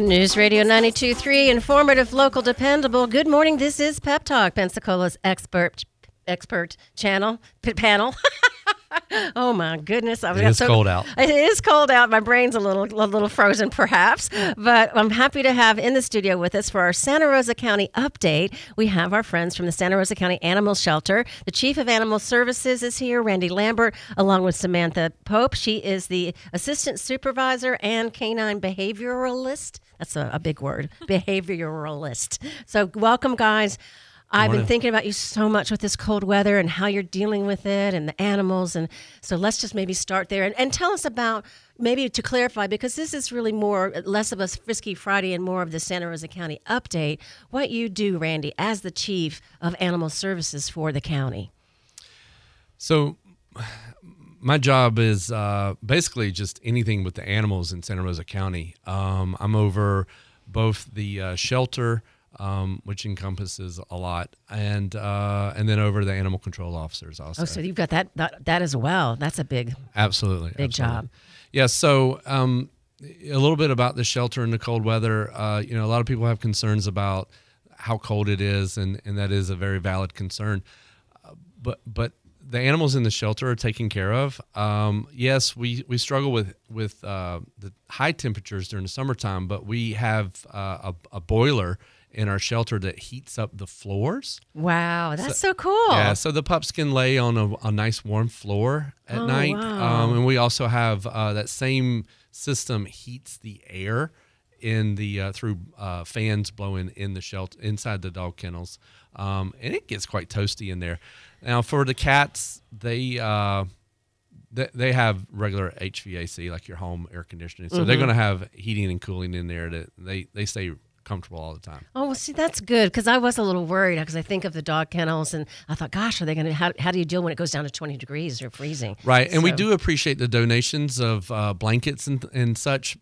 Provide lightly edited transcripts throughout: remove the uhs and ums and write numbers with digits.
News Radio 92.3, informative, local, dependable. Good morning. This is Pep Talk, Pensacola's expert panel. Oh my goodness! It is cold out. It is cold out. My brain's a little frozen, perhaps. But I'm happy to have in the studio with us for our Santa Rosa County update. We have our friends from the Santa Rosa County Animal Shelter. The Chief of Animal Services is here, Randy Lambert, along with Samantha Pope. She is the Assistant Supervisor and Canine Behavioralist. That's a big word, behavioralist. So welcome, guys. I've been thinking about you so much with this cold weather and how you're dealing with it and the animals. And so let's just maybe start there and tell us about, maybe to clarify, because this is really less of a Frisky Friday and more of the Santa Rosa County update, what you do, Randy, as the Chief of Animal Services for the county. So my job is basically just anything with the animals in Santa Rosa County. I'm over both the shelter, which encompasses a lot, and then over the animal control officers also. Oh, so you've got that as well. That's a big job. Yeah. So a little bit about the shelter in the cold weather. A lot of people have concerns about how cold it is, and that is a very valid concern. But the animals in the shelter are taken care of. Yes, we struggle with the high temperatures during the summertime, but we have a boiler in our shelter that heats up the floors. Wow, that's so cool. Yeah, so the pups can lay on a nice warm floor at night. Wow. And we also have that same system heats the air in the through fans blowing in the shelter inside the dog kennels, and it gets quite toasty in there. Now for the cats, they have regular HVAC, like your home air conditioning, so they're going to have heating and cooling in there. That they stay comfortable all the time. Oh, well, see, that's good, because I was a little worried, because I think of the dog kennels, and I thought, gosh, are they going to, how do you deal when it goes down to 20 degrees or freezing? Right, and we do appreciate the donations of blankets and such.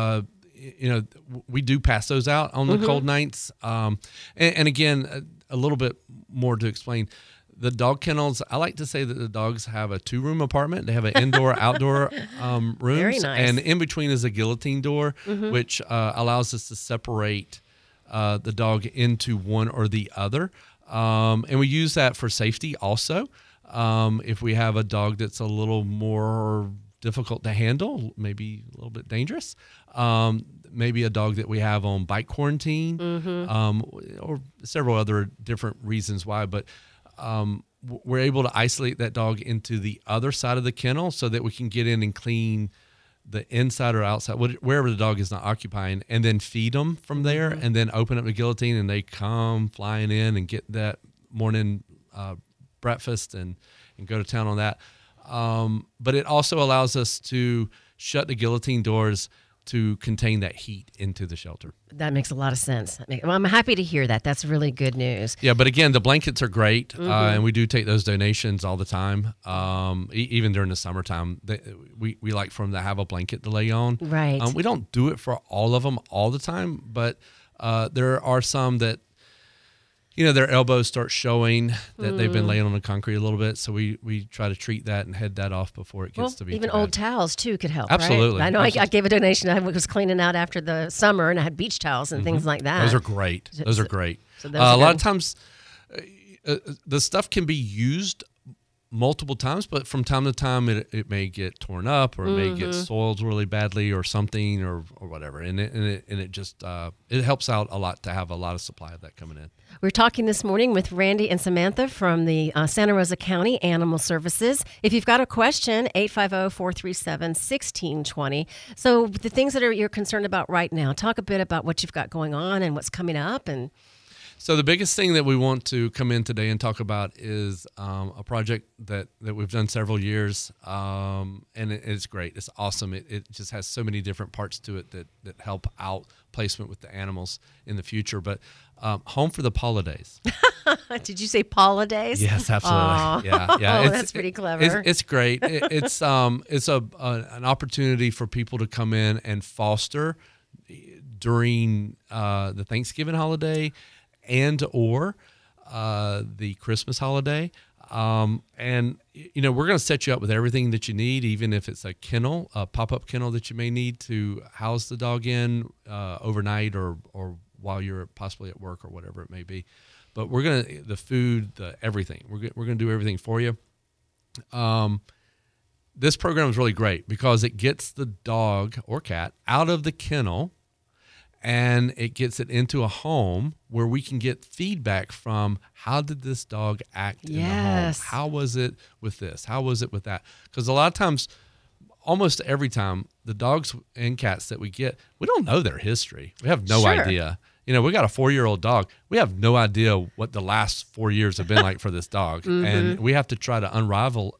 We do pass those out on the cold nights. And again, a little bit more to explain. The dog kennels, I like to say that the dogs have a 2-room apartment. They have an indoor, outdoor rooms. Very nice. And in between is a guillotine door, which allows us to separate the dog into one or the other. And we use that for safety also. If we have a dog that's a little more difficult to handle, maybe a little bit dangerous, maybe a dog that we have on bike quarantine, or several other different reasons why. But we're able to isolate that dog into the other side of the kennel so that we can get in and clean the inside or outside, wherever the dog is not occupying, and then feed them from there, and then open up the guillotine, and they come flying in and get that morning breakfast and go to town on that. But it also allows us to shut the guillotine doors to contain that heat into the shelter. That makes a lot of sense. Well, I'm happy to hear that. That's really good news. Yeah, but again, the blankets are great, and we do take those donations all the time, even during the summertime. We like for them to have a blanket to lay on. Right. We don't do it for all of them all the time, but there are some that, their elbows start showing that they've been laying on the concrete a little bit. So we try to treat that and head that off before it gets to be even too bad. Old towels too could help. Absolutely. Right? I know. I gave a donation. I was cleaning out after the summer, and I had beach towels and things like that. Those are great. Those are great. So a lot of times, the stuff can be used multiple times, but from time to time it may get torn up, or it may get soiled really badly or something, or whatever, and it just it helps out a lot to have a lot of supply of that coming in. We're talking this morning with Randy and Samantha from the Santa Rosa County Animal Services. If you've got a question, 850-437-1620. So the things that you're concerned about right now, talk a bit about what you've got going on and what's coming up. And so the biggest thing that we want to come in today and talk about is a project that we've done several years, and it's great. It's awesome. It just has so many different parts to it that help out placement with the animals in the future. But Home for the Holidays. Did you say Holidays? Yes, absolutely. Yeah. Oh, that's pretty clever. It's great. It's an opportunity for people to come in and foster during the Thanksgiving holiday and or the Christmas holiday. And we're going to set you up with everything that you need, even if it's a kennel, a pop-up kennel that you may need to house the dog in overnight or while you're possibly at work or whatever it may be. But the food, everything. We're going to do everything for you. This program is really great because it gets the dog or cat out of the kennel and it gets it into a home where we can get feedback from how did this dog act in the home? How was it with this? How was it with that? Because a lot of times, almost every time, the dogs and cats that we get, we don't know their history. We have no idea. We got a 4-year-old dog. We have no idea what the last 4 years have been like for this dog. And we have to try to unravel.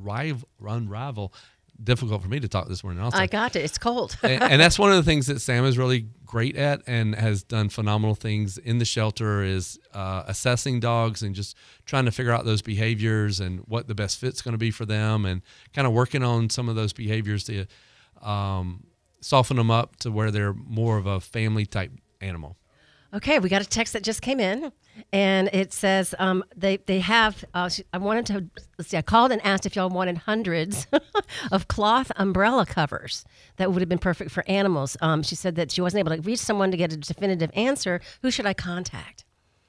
Difficult for me to talk this morning also. I got it. It's cold. and that's one of the things that Sam is really great at and has done phenomenal things in the shelter is assessing dogs and just trying to figure out those behaviors and what the best fit's going to be for them and kind of working on some of those behaviors to soften them up to where they're more of a family type animal. Okay, we got a text that just came in, and it says they have. I called and asked if y'all wanted hundreds of cloth umbrella covers that would have been perfect for animals. She said that she wasn't able to reach someone to get a definitive answer. Who should I contact?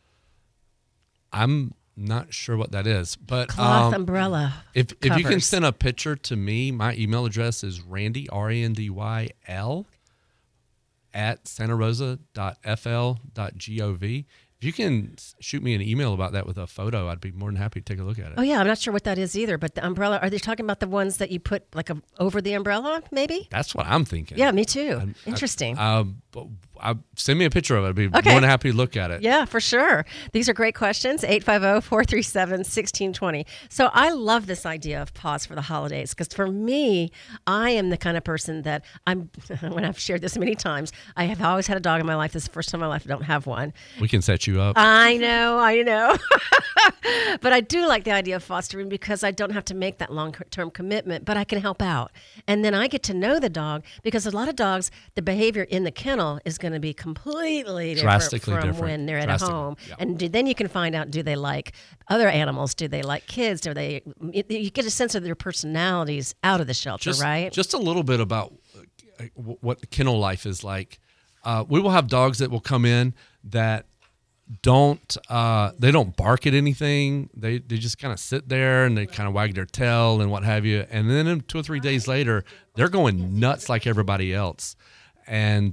I'm not sure what that is, but cloth umbrella. If you can send a picture to me, my email address is Randy RANDYL at santarosa.fl.gov. If you can shoot me an email about that with a photo, I'd be more than happy to take a look at it. Oh, yeah. I'm not sure what that is either, but the umbrella, are they talking about the ones that you put over the umbrella, maybe? That's what I'm thinking. Yeah, me too. Interesting. Send me a picture of it. I'd be more than happy to look at it. Yeah, for sure. These are great questions. 850-437-1620. So I love this idea of pause for the holidays because for me, I am the kind of person that when I've shared this many times, I have always had a dog in my life. This is the first time in my life I don't have one. We can set you up. I know. But I do like the idea of fostering because I don't have to make that long-term commitment, but I can help out. And then I get to know the dog because a lot of dogs, the behavior in the kennel is going to be completely different from when they're at home. Yeah. And then you can find out, do they like other animals? Do they like kids? You get a sense of their personalities out of the shelter, right? Just a little bit about what the kennel life is like. We will have dogs that will come in that don't bark at anything. They just kind of sit there and they kind of wag their tail and what have you. And then 2 or 3 days later, they're going nuts like everybody else. And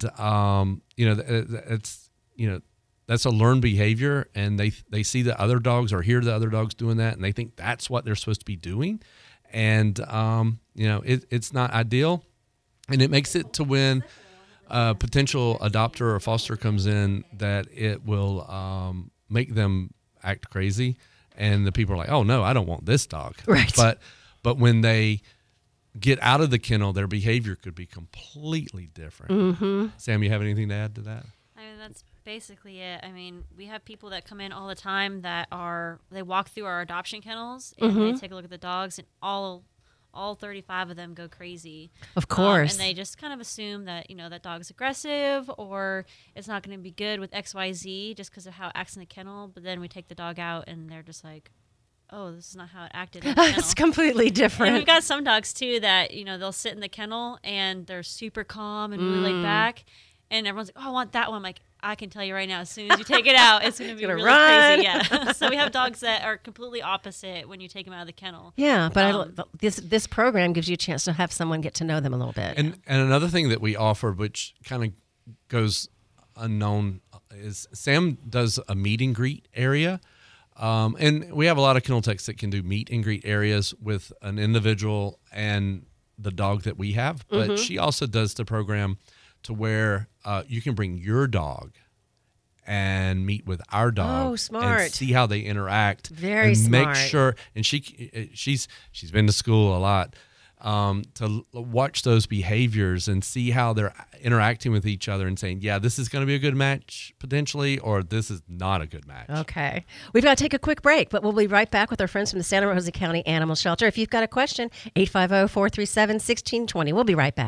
that's a learned behavior. And they see the other dogs or hear the other dogs doing that, and they think that's what they're supposed to be doing. And it's not ideal, and it makes it to when a potential adopter or foster comes in that it will make them act crazy, and the people are like, "Oh no, I don't want this dog." Right. But when they get out of the kennel, their behavior could be completely different. Mm-hmm. Sam, you have anything to add to that? I mean, that's basically it. I mean, we have people that come in all the time that they walk through our adoption kennels and they take a look at the dogs, and all 35 of them go crazy. Of course. And they just kind of assume that, that dog's aggressive or it's not going to be good with XYZ just because of how it acts in the kennel. But then we take the dog out and they're just like, oh, this is not how it acted in the kennel. It's completely different. And we've got some dogs, too, that, they'll sit in the kennel and they're super calm and really laid back. And everyone's like, oh, I want that one. I'm like, I can tell you right now, as soon as you take it out, it's going to be really crazy. Yeah. So we have dogs that are completely opposite when you take them out of the kennel. Yeah, but this program gives you a chance to have someone get to know them a little bit. And another thing that we offer, which kind of goes unknown, is Sam does a meet and greet area. And we have a lot of kennel techs that can do meet and greet areas with an individual and the dog that we have. But she also does the program to where you can bring your dog and meet with our dog. Oh, smart. And see how they interact. Very and smart. Make sure, and she's been to school a lot, to watch those behaviors and see how they're interacting with each other and saying, yeah, this is going to be a good match potentially, or this is not a good match. Okay. We've got to take a quick break, but we'll be right back with our friends from the Santa Rosa County Animal Shelter. If you've got a question, 850-437-1620. We'll be right back.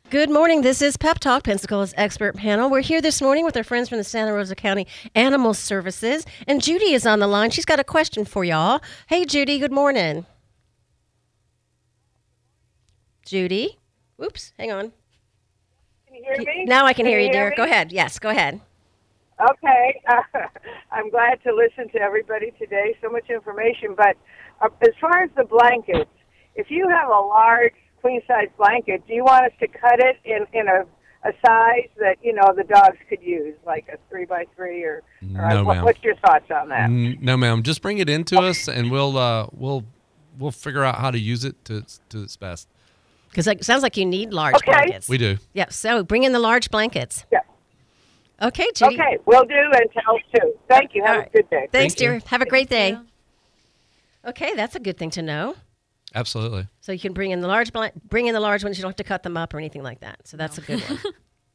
Good morning. This is Pep Talk, Pensacola's expert panel. We're here this morning with our friends from the Santa Rosa County Animal Services, and Judy is on the line. She's got a question for y'all. Hey, Judy. Good morning. Judy. Oops. Hang on. Can you hear me? Now I can hear you, dear. me? Go ahead. Yes, go ahead. Okay. I'm glad to listen to everybody today. So much information. But as far as the blankets, if you have a large queen-size blanket, do you want us to cut it in a size that, the dogs could use, like a 3x3 or No, ma'am. what's your thoughts on that? No, ma'am. Just bring it into us, and we'll figure out how to use it to its best. Because it sounds like you need large blankets. We do. Yep. So bring in the large blankets. Yeah. Okay, Judy. Okay, will do, and tell us too. Thank you. Have a good day. Thanks, Thank you. dear. Have a great day. you. Okay, that's a good thing to know. Absolutely. So you can bring in the large ones. You don't have to cut them up or anything like that. So that's a good one.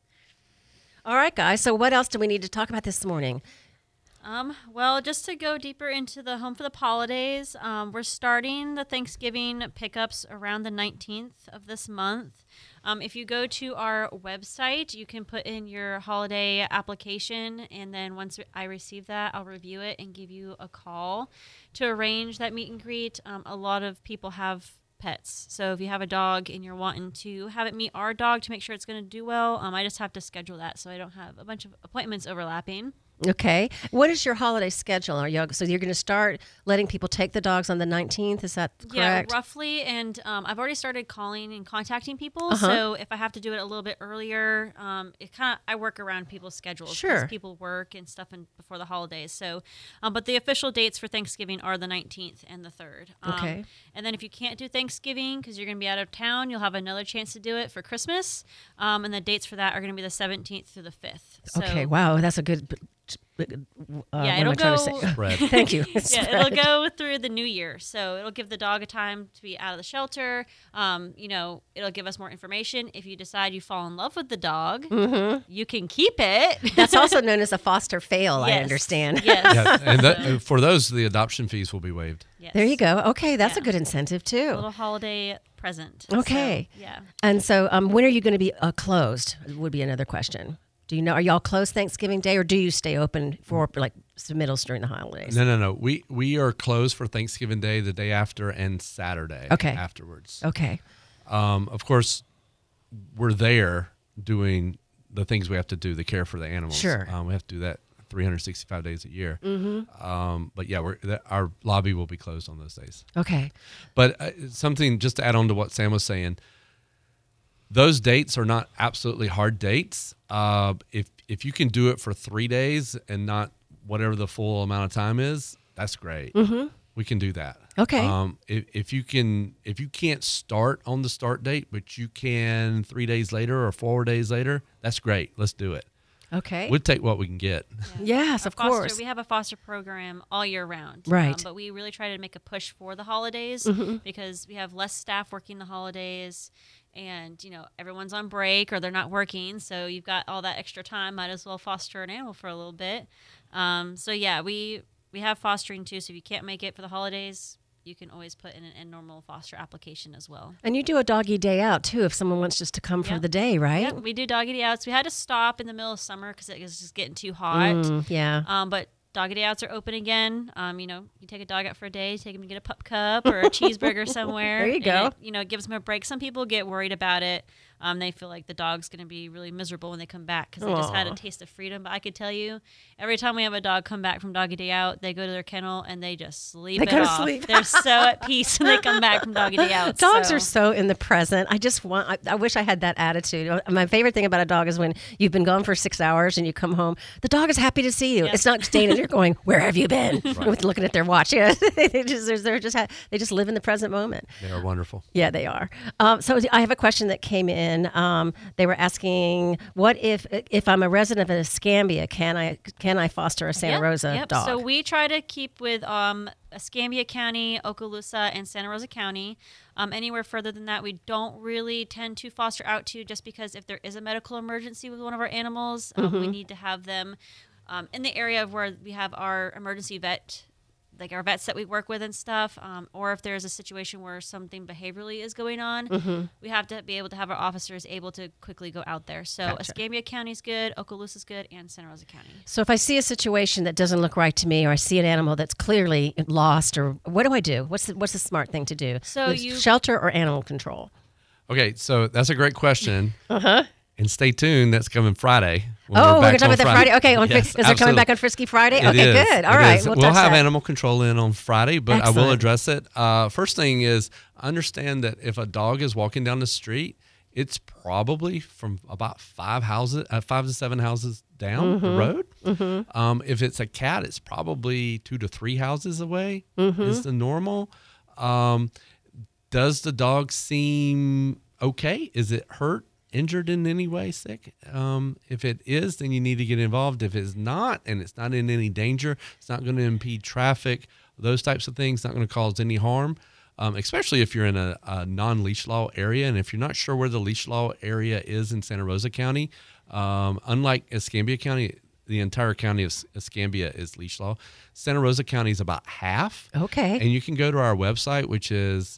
All right, guys. So what else do we need to talk about this morning? Well, just to go deeper into the Home for the Holidays, we're starting the Thanksgiving pickups around the 19th of this month. If you go to our website, you can put in your holiday application, and then once I receive that, I'll review it and give you a call to arrange that meet and greet. A lot of people have pets, so if you have a dog and you're wanting to have it meet our dog to make sure it's going to do well, I just have to schedule that so I don't have a bunch of appointments overlapping. Okay. What is your holiday schedule? So you're going to start letting people take the dogs on the 19th? Is that correct? Yeah, roughly. And I've already started calling and contacting people. So if I have to do it a little bit earlier, I work around people's schedules. Sure. Because people work and stuff before the holidays. So, but the official dates for Thanksgiving are the 19th and the 3rd. Okay. And then if you can't do Thanksgiving because you're going to be out of town, you'll have another chance to do it for Christmas. And the dates for that are going to be the 17th through the 5th. So, Okay. Wow. That's a good. it'll go. Spread. Thank you. It'll go through the new year, so it'll give the dog a time to be out of the shelter. It'll give us more information. If you decide you fall in love with the dog, you can keep it. That's also known as a foster fail, I Yes. understand. Yes. Yeah, and for those, the adoption fees will be waived. Yes. There you go. Okay, that's a Yeah. good incentive A too. little holiday present. Okay. So, yeah. And so, when are you going to be closed? Would be another question. Do you know? Are y'all closed Thanksgiving Day, or do you stay open for like submittals during the holidays? No. We are closed for Thanksgiving Day, the day after, and Saturday afterwards. Okay. Of course, we're there doing the things we have to do, the care for the animals. Sure. We have to do that 365 days a year. But yeah, our lobby will be closed on those days. Okay. But something just to add on to what Sam was saying, those dates are not absolutely hard dates. If you can do it for 3 days and not whatever the full amount of time is, that's great. We can do that. Okay. If you can't start on the start date, but you can 3 days later or 4 days later, that's great. Let's do it. Okay. We'll take what we can get. Yes, of course. We have a foster program all year round. Right. But we really try to make a push for the holidays because we have less staff working the holidays and, everyone's on break or they're not working. So you've got all that extra time. Might as well foster an animal for a little bit. So yeah, we have fostering too. So if you can't make it for the holidays, you can always put in a normal foster application as well. And you do a doggy day out too if someone wants just to come for the day, right? Yeah, we do doggy day outs. We had to stop in the middle of summer because it was just getting too hot. Yeah. But doggy day outs are open again. You take a dog out for a day, take him to get a pup cup or a cheeseburger somewhere. There you go. And it gives them a break. Some people get worried about it. They feel like the dog's going to be really miserable when they come back because they just had a taste of freedom. But I could tell you, every time we have a dog come back from doggy day out, they go to their kennel and they just sleep it off. They're so at peace when they come back from doggy day out. Dogs are so in the present. I wish I had that attitude. My favorite thing about a dog is when you've been gone for 6 hours and you come home, the dog is happy to see you. Yes. It's not staying there going, "Where have you been?" With looking at their watch. Yeah, they just live in the present moment. They are wonderful. Yeah, they are. So I have a question that came in. They were asking, what if I'm a resident of Escambia, can I foster a Santa Rosa dog? So we try to keep with Escambia County, Okaloosa, and Santa Rosa County. Anywhere further than that, we don't really tend to foster out to, just because if there is a medical emergency with one of our animals, we need to have them in the area of where we have our emergency vet like our vets that we work with and stuff, or if there's a situation where something behaviorally is going on, we have to be able to have our officers able to quickly go out there. So Escambia County is good, Okaloosa is good, and Santa Rosa County. So if I see a situation that doesn't look right to me, or I see an animal that's clearly lost, or what do I do? What's the smart thing to do? So shelter or animal control? Okay, so that's a great question. And stay tuned. That's coming Friday. We're going to talk about that Friday. Okay, yes, because they're coming back on Frisky Friday? It okay, is. good. All right. We'll have animal control in on Friday, but Excellent. I will address it. First thing is understand that if a dog is walking down the street, it's probably from about 5 to 7 houses down the road. If it's a cat, it's probably 2 to 3 houses away is the normal. Does the dog seem okay? Is it hurt? Injured in any way, sick? If it is, then you need to get involved. If it's not, and it's not in any danger, it's not going to impede traffic, those types of things, not going to cause any harm, especially if you're in a non-leash law area. And if you're not sure where the leash law area is in Santa Rosa County, unlike Escambia County, the entire county of Escambia is leash law. Santa Rosa County is about half. Okay. And you can go to our website, which is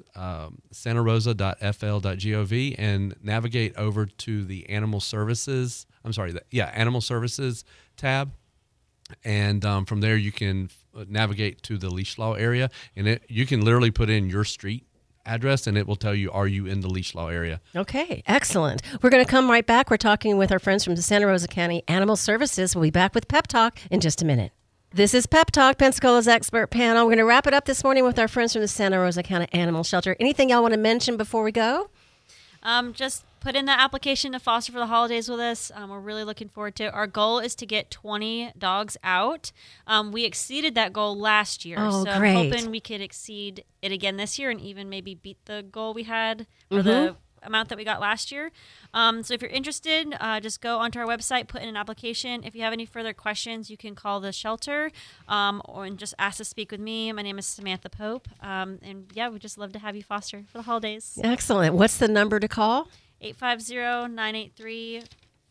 santarosa.fl.gov, and navigate over to the Animal Services. Animal Services tab. And from there, you can navigate to the leash law area, and you can literally put in your street address, and it will tell you, are you in the leash law area? Okay, excellent. We're going to come right back. We're talking with our friends from the Santa Rosa County Animal Services. We'll be back with Pep Talk in just a minute. This is Pep Talk, Pensacola's expert panel. We're going to wrap it up this morning with our friends from the Santa Rosa County Animal Shelter. Anything y'all want to mention before we go? Just put in that application to foster for the holidays with us. We're really looking forward to it. Our goal is to get 20 dogs out. We exceeded that goal last year. Oh, so great. I'm hoping we could exceed it again this year and even maybe beat the goal we had or the amount that we got last year. So if you're interested, just go onto our website, put in an application. If you have any further questions, you can call the shelter or just ask to speak with me. My name is Samantha Pope. And yeah, we'd just love to have you foster for the holidays. Excellent. What's the number to call? 850-983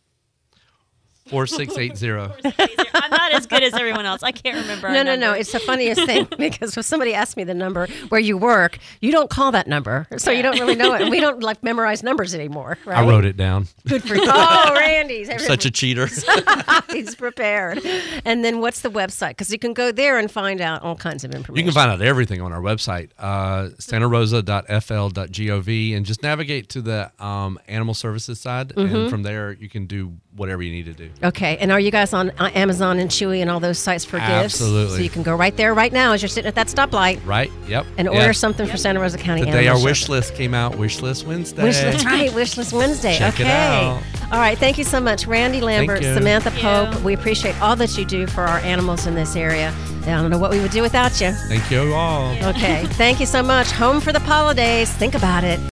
4680. I'm not as good as everyone else. I can't remember. No. It's the funniest thing because when somebody asks me the number where you work, you don't call that number, so you don't really know it. And we don't memorize numbers anymore, right? I wrote it down. Good for you. Oh, Randy's Such a cheater. He's prepared. And then what's the website? Because you can go there and find out all kinds of information. You can find out everything on our website, santarosa.fl.gov, and just navigate to the animal services side, and from there you can do whatever you need to do. Okay, and are you guys on Amazon and Chewy and all those sites for gifts? Absolutely. So you can go right there right now as you're sitting at that stoplight. Right, yep. And order something for Santa Rosa County Today Animal our Shelter. wish list came out, Wish List Wednesday. That's right, Wish List Wednesday. Check okay. it out. All right, thank you so much, Randy Lambert, you. Samantha Thank Pope. you. We appreciate all that you do for our animals in this area. I don't know what we would do without you. Thank you all. Okay, thank you so much. Home for the holidays. Think about it.